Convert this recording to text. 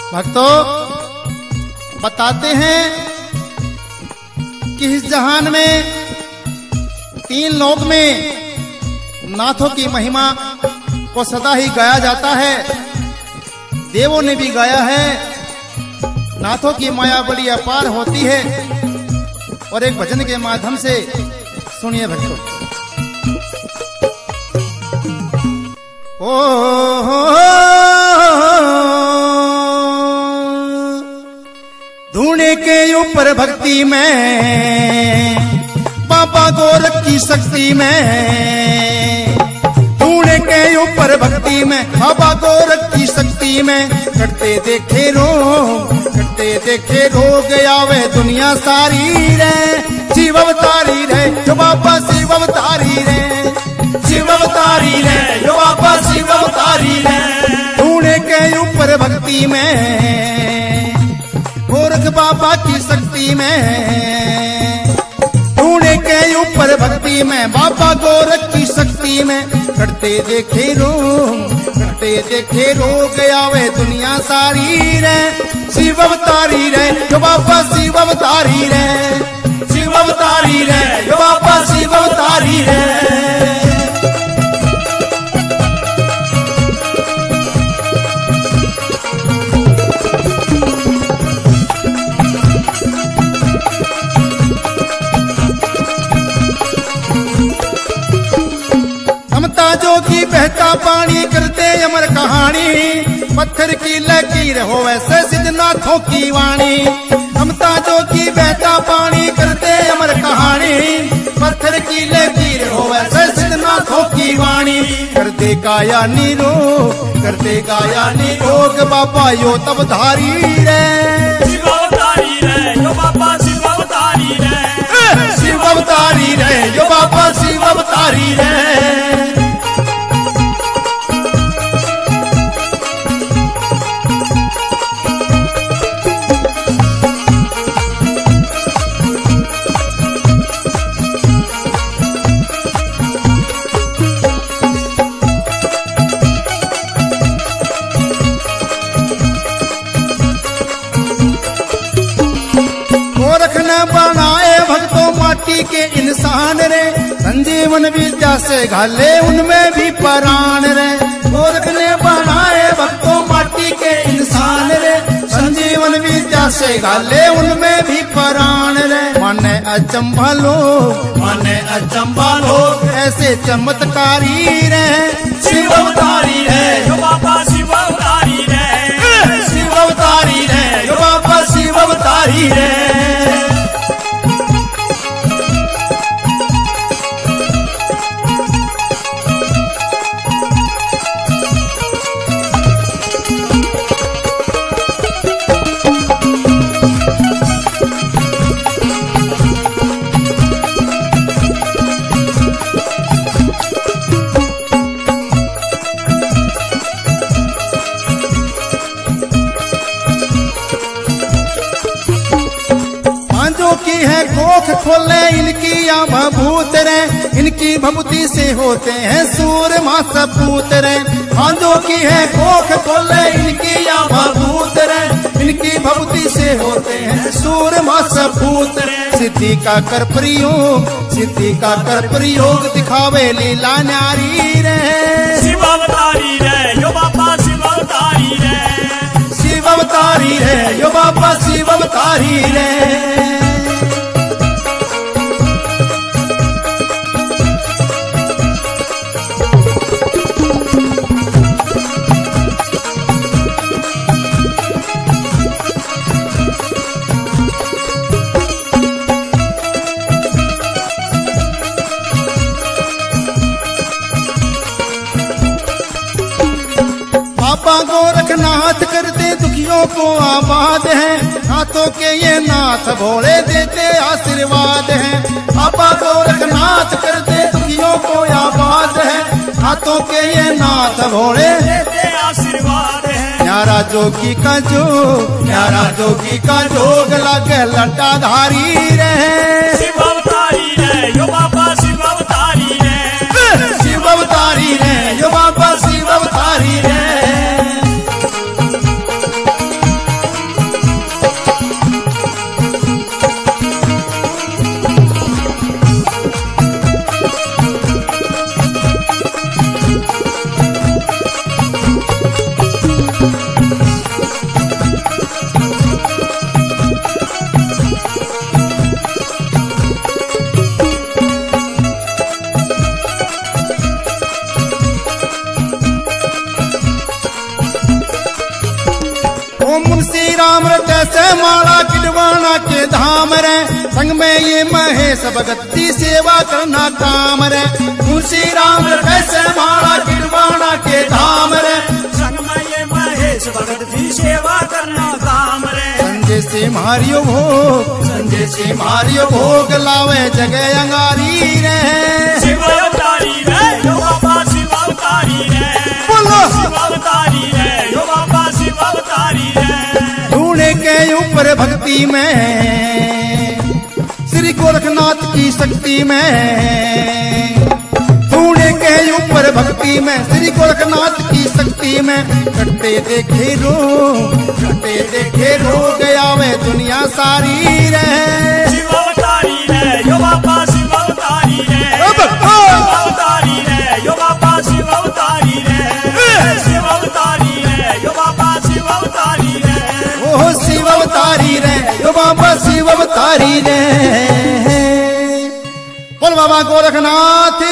भक्तों बताते हैं कि इस जहान में 3 लोक में नाथों की महिमा को सदा ही गाया जाता है। देवों ने भी गाया है। नाथों की माया बड़ी अपार होती है। और एक भजन के माध्यम से सुनिए भक्तों। धूने के ऊपर भक्ति में बाबा गोरख की शक्ति में, धूने के ऊपर भक्ति में बाबा गोरख की शक्ति में, करते देखे रोग आवे दुनिया सारी रे, शिव अवतारी रे जो बाबा शिव अवतारी रे, शिव अवतारी रे जो बाबा शिव अवतारी रे। धूने के ऊपर भक्ति में गोरख बाबा की शक्ति में, धूने के ऊपर भक्ति में बाबा गोरख की शक्ति में, करते देखे रोग आवे दुनिया सारी रे, शिव अवतारी रे जो बाबा शिव अवतारी रे, शिव अवतारी रे जो बाबा शिव अवतारी रे। जोगी बहता पानी करते अमर कहानी, पत्थर की लकीर हो वैसे सिद्धनाथों की वाणी। ममता जोगी बहता पानी करते अमर कहानी, पत्थर की लकीर हो वैसे सिद्धनाथों की वाणी। करते काया निरोग बाबा यो तब धारी रे, शिव अवतारी रे जो बाबा शिव अवतारी रे, शिव अवतारी रे जो बाबा शिव अवतारी रे। बनाए भक्तों माटी के इंसान रे, संजीवन विद्या से घाले उनमें भी प्राण रे। गोरख ने बनाए भक्तों माटी के इंसान रे, संजीवन विद्या से घाले उनमें भी प्राण रे। माने अचंभा लोग ऐसे चमत्कारी रे, शिव अवतारी रे जो बाबा शिव अवतारी रे, शिव अवतारी रे जो बाबा शिव अवतारी रे। की है कोख खोले इनकी या भभूत रे, इनकी भभूति से होते हैं सूरमा सपूत रे। हांजों की है कोख खोले इनकी या भभूत रे, इनकी भभूति से होते हैं सूरमा सपूत रे। सिद्धि का कर प्रयोग दिखावे लीला न्यारी रे, शिव अवतारी रे जो बाबा शिव अवतारी रे, शिव अवतारी रे जो बाबा शिव अवतारी रे। बाबा गोरखनाथ करते दुखियों को आबाद है, नाथों के ये नाथ भोले देते आशीर्वाद है। बाबा गोरखनाथ करते दुखियों को आबाद है, नाथों के ये नाथ भोले देते आशीर्वाद है। न्यारा जोगी का जोग लगे लटाधारी रहे, शिव अवतारी रे जो बाबा शिव अवतारी रे, शिव अवतारी रे जो बाबा शिव अवतारी रे। कैसे माला किडवाना के धाम रे, संग में ये महेश भगत की सेवा करना काम रे। तुलसी राम कैसे माला किडवाना के धाम रे, संग में ये महेश भगत की सेवा करना काम रे। संजय से मारियो भोग, संजय से मारियो भोग, लावे जगह अंगारी रे। शिव अवतारी रे यो बाबा शिव अवतारी रे, बोलो शिव अवतारी रे यो बाबा शिव अवतारी रे। ढूंढे के ऊपर भक्ति में श्री गोरखनाथ की शक्ति में, ढूंढे के ऊपर भक्ति में श्री गोरखनाथ की शक्ति में, कटते देखे रोग आवे दुनिया सारी रे। शिव अवतारी रे यो बाबा शिव अवतारी रे, शिव अवतारी रे यो बाबा शिव अवतारी रे, शिव अवतारी रे यो बाबा शिव अवतारी रे। ओह शिव अवतारी रे यो बाबा शिव अवतारी रे। बोल बाबा गोरखनाथ